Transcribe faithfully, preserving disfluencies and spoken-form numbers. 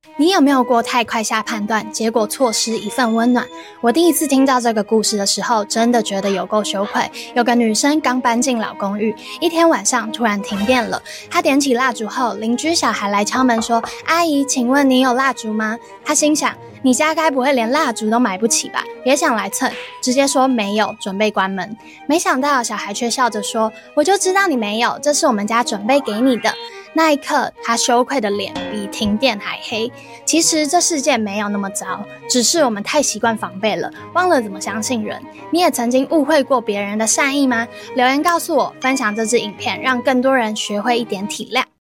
你有没有过太快下判断，结果错失一份温暖？我第一次听到这个故事的时候，真的觉得有够羞愧。有个女生刚搬进老公寓，一天晚上突然停电了。她点起蜡烛后，邻居小孩来敲门说：“阿姨，请问你有蜡烛吗？”她心想，你家该不会连蜡烛都买不起吧？别想来蹭，直接说没有，准备关门。没想到小孩却笑着说：“我就知道你没有，这是我们家准备给你的。”那一刻，他羞愧的脸比停电还黑。其实这世界没有那么糟，只是我们太习惯防备了，忘了怎么相信人。你也曾经误会过别人的善意吗？留言告诉我，分享这支影片，让更多人学会一点体谅。